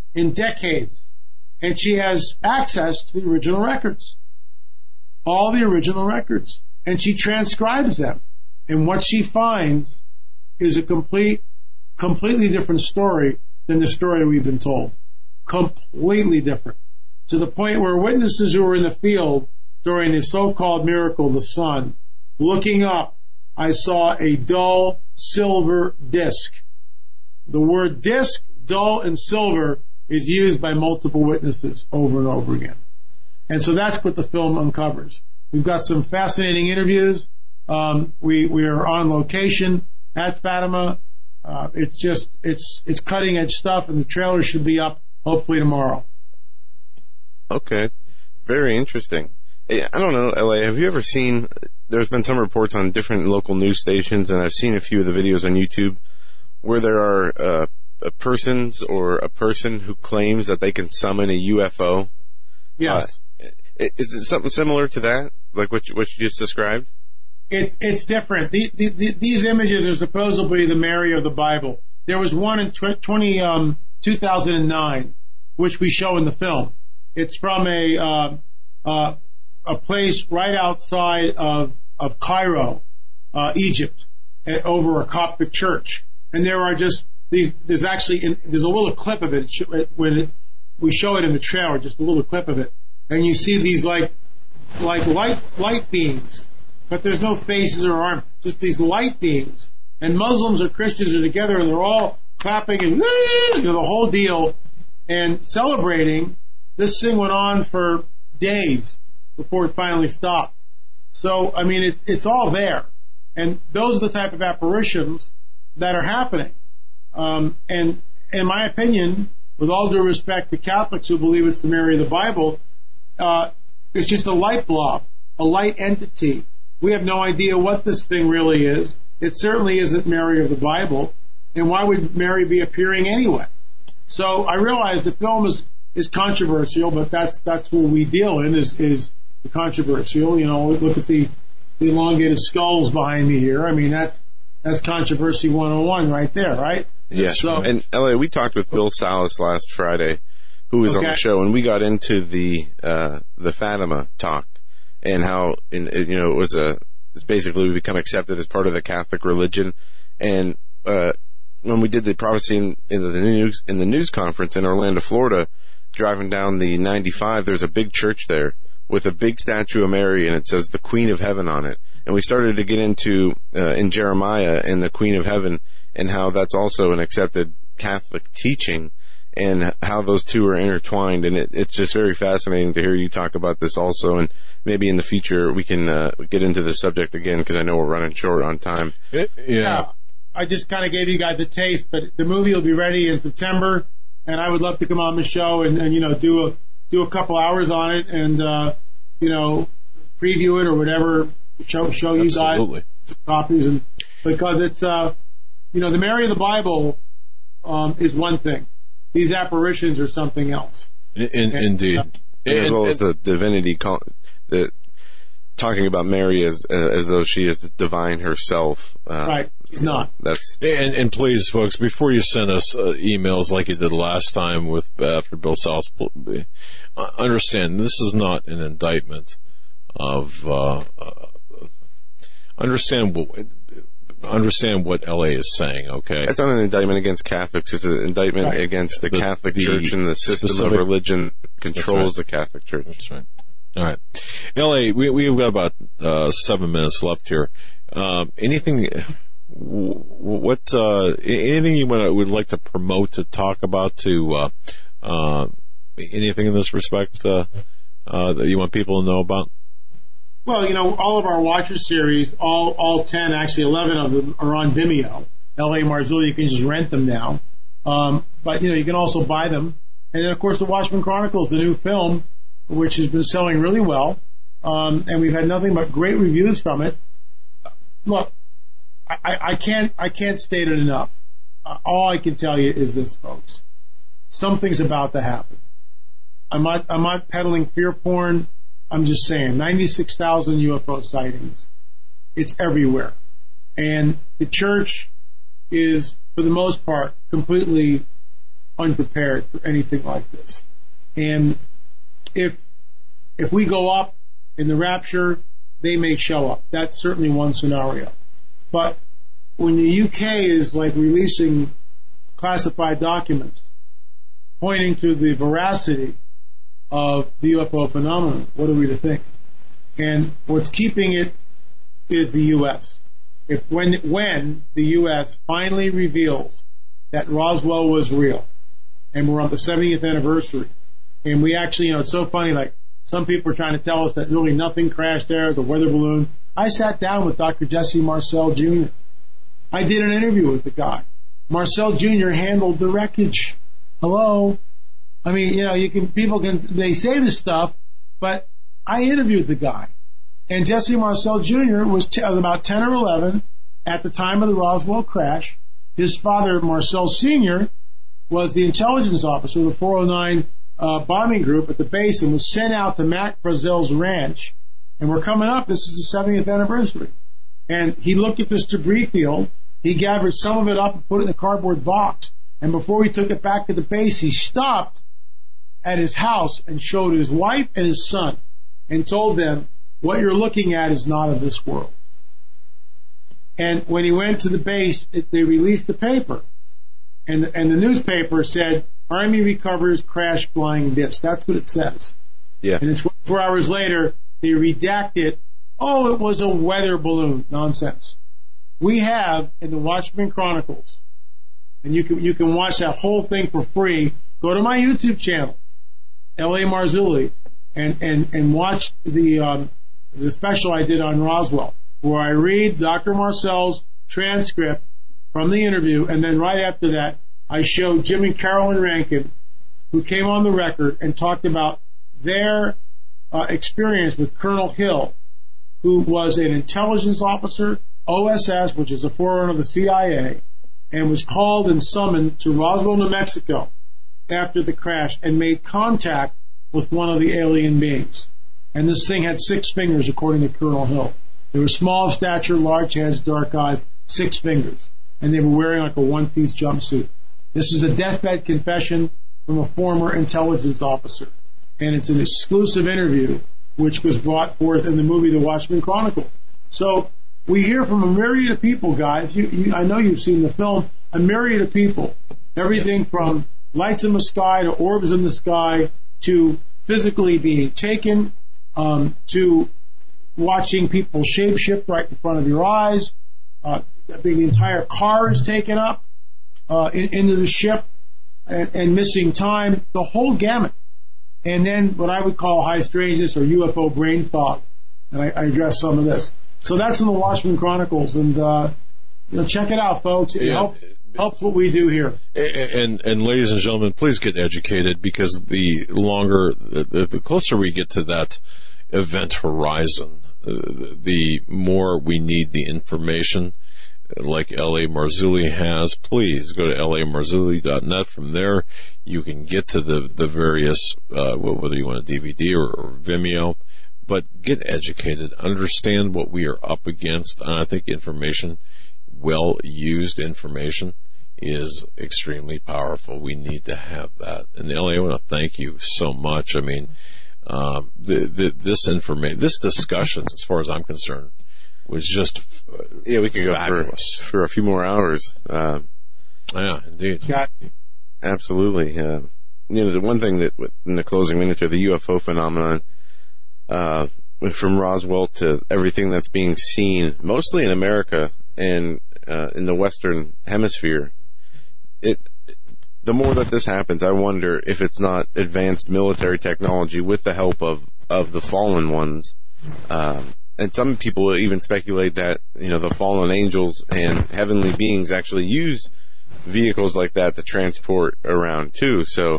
And she has access to the original records. All the original records. And she transcribes them. And what she finds is a completely different story than the story we've been told. Completely different. To the point where witnesses who were in the field during the so-called miracle of the sun, looking up, I saw a dull silver disc. The word disc, dull, and silver is used by multiple witnesses over and over again. And so that's what the film uncovers. We've got some fascinating interviews. We are on location at Fatima. It's cutting edge stuff, and the trailer should be up hopefully tomorrow. Okay. Very interesting. I don't know, LA, have you ever seen, there's been some reports on different local news stations, and I've seen a few of the videos on YouTube where there are persons or a person who claims that they can summon a UFO. Yes. Is it something similar to that, like what you just described? It's different. These images are supposedly the Mary of the Bible. There was one in 2009, which we show in the film. It's from a place right outside of Cairo, Egypt, over a Coptic church. And there are just there's a little clip of it we show it in the trailer, just a little clip of it, and you see these like light beams, but there's no faces or arms, just these light beams. And Muslims or Christians are together, and they're all clapping and the whole deal and celebrating. This thing went on for days before it finally stopped. So, I mean, it's all there. And those are the type of apparitions that are happening. And in my opinion, with all due respect to Catholics who believe it's the Mary of the Bible, it's just a light blob, a light entity. We have no idea what this thing really is. It certainly isn't Mary of the Bible. And why would Mary be appearing anyway? So I realize the film is controversial, but that's what we deal in is the controversial. You know, look at the elongated skulls behind me here. I mean, that's controversy 101 right there, right? Yeah. So, and LA, we talked with Bill Salas last Friday, who was on the show, and we got into the Fatima talk and how it's basically become accepted as part of the Catholic religion. And when we did the prophecy in the news conference in Orlando, Florida, driving down the 95, there's a big church there with a big statue of Mary, and it says the Queen of Heaven on it. And we started to get into in Jeremiah and the Queen of Heaven, and how that's also an accepted Catholic teaching, and how those two are intertwined. And it's just very fascinating to hear you talk about this also. And maybe in the future we can get into this subject again, because I know we're running short on time. Yeah. I just kind of gave you guys a taste, but the movie will be ready in September, and I would love to come on the show and do a couple hours on it and preview it or whatever, show you guys some copies, and because it's the Mary of the Bible is one thing. These apparitions are something else. Indeed. As well as the divinity, talking about Mary as though she is the divine herself. Right. She's not. And please, folks, before you send us emails like you did last time after Bill Salas, understand this is not an indictment of. Understand what LA is saying, okay? It's not an indictment against Catholics. It's an indictment against the Catholic Church and the system of religion controls the Catholic Church. That's right. All right. L.A., we've got about 7 minutes left here. Anything you would like to promote, to talk about, anything in this respect that you want people to know about? Well, all of our Watcher series, all 10, actually 11 of them are on Vimeo. L.A. Marzulli, you can just rent them now. But, you can also buy them. And then, of course, The Watchmen Chronicles, the new film, which has been selling really well. And we've had nothing but great reviews from it. Look, I can't state it enough. All I can tell you is this, folks. Something's about to happen. I'm not peddling fear porn. I'm just saying, 96,000 UFO sightings. It's everywhere. And the church is, for the most part, completely unprepared for anything like this. And if we go up in the rapture, they may show up. That's certainly one scenario. But when the UK is like releasing classified documents pointing to the veracity of the UFO phenomenon, what are we to think? And what's keeping it is the U.S. When the U.S. finally reveals that Roswell was real, and we're on the 70th anniversary, and we actually, it's so funny, like, some people are trying to tell us that really nothing crashed there, it was a weather balloon. I sat down with Dr. Jesse Marcel Jr. I did an interview with the guy. Marcel Jr. handled the wreckage. Hello? I mean, they say this stuff, but I interviewed the guy. And Jesse Marcel Jr. was about 10 or 11 at the time of the Roswell crash. His father, Marcel Sr., was the intelligence officer of the 409 bombing group at the base and was sent out to Mac Brazel's ranch. And we're coming up, this is the 70th anniversary. And he looked at this debris field. He gathered some of it up and put it in a cardboard box. And before he took it back to the base, he stopped at his house and showed his wife and his son and told them, what you're looking at is not of this world. And when he went to the base, they released the paper. And the newspaper said, Army recovers crash flying disc. That's what it says. Yeah. And then 24 hours later, they redact it. Oh, it was a weather balloon. Nonsense. We have in the Watchmen Chronicles, and you can watch that whole thing for free. Go to my YouTube channel, L.A. Marzulli, and watch the special I did on Roswell, where I read Dr. Marcel's transcript from the interview, and then right after that, I show Jim and Carolyn Rankin, who came on the record and talked about their experience with Colonel Hill, who was an intelligence officer, OSS, which is a forerunner of the CIA, and was called and summoned to Roswell, New Mexico after the crash and made contact with one of the alien beings. And this thing had 6 fingers, according to Colonel Hill. They were small of stature, large heads, dark eyes, 6 fingers. And they were wearing like a one-piece jumpsuit. This is a deathbed confession from a former intelligence officer. And it's an exclusive interview which was brought forth in the movie The Watchmen Chronicles. So we hear from a myriad of people, guys. I know you've seen the film. A myriad of people. Everything from lights in the sky to orbs in the sky to physically being taken to watching people shapeshift right in front of your eyes. The entire car is taken up into the ship and missing time. The whole gamut. And then what I would call high strangeness or UFO brain fog. And I address some of this. So that's in the Watchmen Chronicles. And check it out, folks. It helps what we do here. And ladies and gentlemen, please get educated, because the closer we get to that event horizon, the more we need the information like L.A. Marzulli has. Please go to lamarzulli.net. From there, you can get to the various, whether you want a DVD or Vimeo, but get educated, understand what we are up against. And I think information, well-used information, is extremely powerful. We need to have that. And L.A., I want to thank you so much. I mean, this discussion, as far as I'm concerned, was just we could go for a few more hours. Yeah, indeed. Absolutely. the one thing that in the closing minutes here, the UFO phenomenon, from Roswell to everything that's being seen, mostly in America and in the Western Hemisphere, the more that this happens, I wonder if it's not advanced military technology with the help of the fallen ones. And some people even speculate that, the fallen angels and heavenly beings actually use vehicles like that to transport around too. So,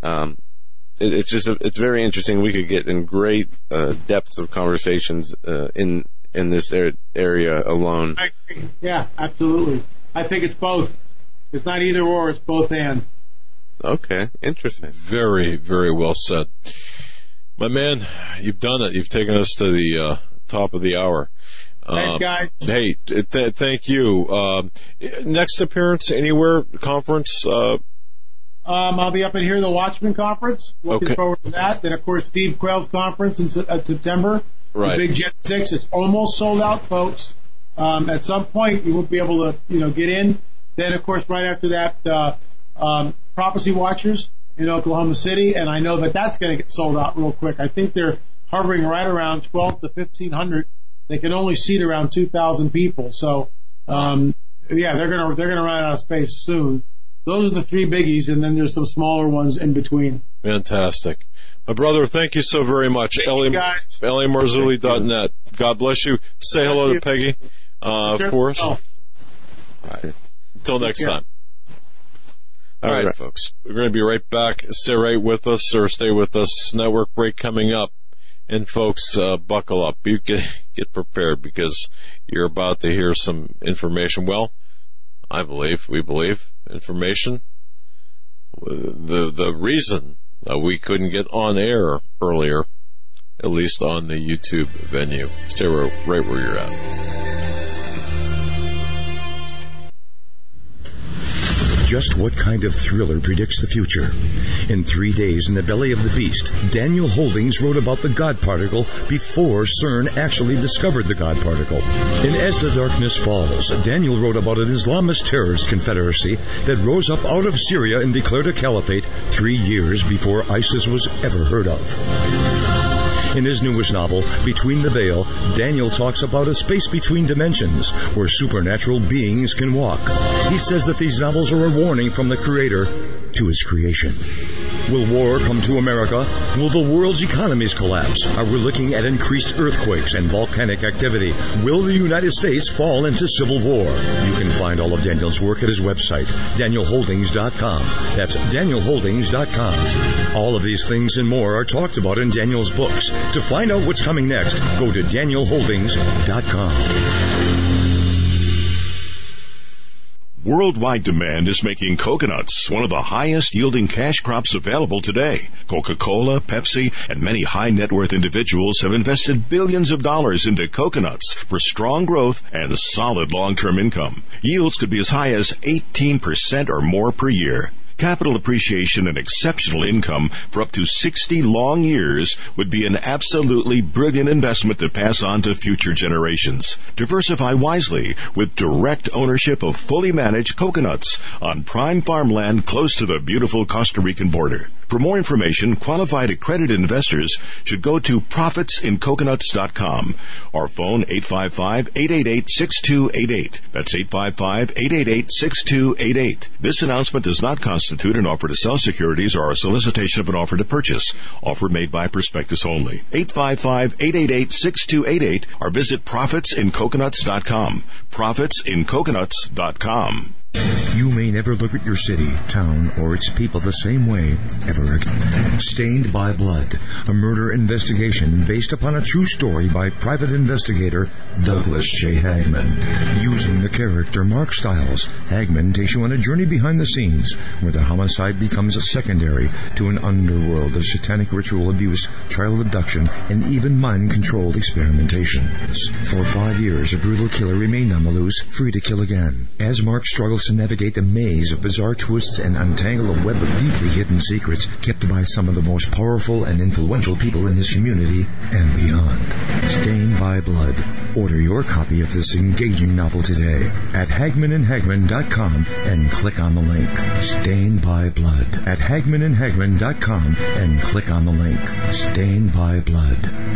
it's very interesting. We could get in great depths of conversations in this area alone. Yeah, absolutely. I think it's both. It's not either or, it's both and. Okay, interesting. Very, very well said. My man, you've done it. You've taken us to the top of the hour. Thanks, guys. Hey, thank you. Next appearance anywhere? Conference? I'll be up in here, the Watchmen Conference. Looking forward to that. Then, of course, Steve Quayle's conference in September. Right. The Big Jet 6. It's almost sold out, folks. At some point, you won't be able to, get in. Then, of course, right after that, Prophecy Watchers in Oklahoma City. And I know that that's going to get sold out real quick. I think they're hovering right around 12 to 1,500. They can only seat around 2,000 people. So, they're going to run out of space soon. Those are the three biggies, and then there's some smaller ones in between. Fantastic. My brother, thank you so very much. LAMarzulli.net. God bless you. Say hello to Peggy for us. Oh. All right. Until next time. All right, folks. We're going to be right back. Stay right with us, or stay with us. Network break coming up. And folks, buckle up. You get prepared, because you're about to hear some information. Well, we believe, information. The reason we couldn't get on air earlier, at least on the YouTube venue. Stay right where you're at. Just what kind of thriller predicts the future? In 3 days in the belly of the beast, Daniel Holdings wrote about the God particle before CERN actually discovered the God particle. In As the Darkness Falls, Daniel wrote about an Islamist terrorist confederacy that rose up out of Syria and declared a caliphate 3 years before ISIS was ever heard of. In his newest novel, Between the Veil, Daniel talks about a space between dimensions where supernatural beings can walk. He says that these novels are a warning from the Creator to His creation. Will war come to America? Will the world's economies collapse? Are we looking at increased earthquakes and volcanic activity? Will the United States fall into civil war? You can find all of Daniel's work at his website, DanielHoldings.com. That's DanielHoldings.com. All of these things and more are talked about in Daniel's books. To find out what's coming next, go to DanielHoldings.com. Worldwide demand is making coconuts one of the highest yielding cash crops available today. Coca-Cola, Pepsi, and many high net worth individuals have invested billions of dollars into coconuts for strong growth and solid long-term income. Yields could be as high as 18% or more per year. Capital appreciation and exceptional income for up to 60 long years would be an absolutely brilliant investment to pass on to future generations. Diversify wisely with direct ownership of fully managed coconuts on prime farmland close to the beautiful Costa Rican border. For more information, qualified accredited investors should go to profitsincoconuts.com or phone 855-888-6288. That's 855-888-6288. This announcement does not constitute an offer to sell securities or a solicitation of an offer to purchase. Offer made by prospectus only. 855-888-6288 or visit profitsincoconuts.com. Profitsincoconuts.com. You may never look at your city, town, or its people the same way ever again. Stained by Blood, a murder investigation based upon a true story by private investigator Douglas J. Hagman. Using the character Mark Stiles, Hagman takes you on a journey behind the scenes where the homicide becomes a secondary to an underworld of satanic ritual abuse, child abduction, and even mind-controlled experimentation. For 5 years, a brutal killer remained on the loose, free to kill again. As Mark struggles to navigate the maze of bizarre twists and untangle a web of deeply hidden secrets kept by some of the most powerful and influential people in his community and beyond. Stained by Blood. Order your copy of this engaging novel today. today at HagmanandHagman.com and click on the link. Stained by Blood at HagmanandHagman.com and click on the link. Stained by Blood.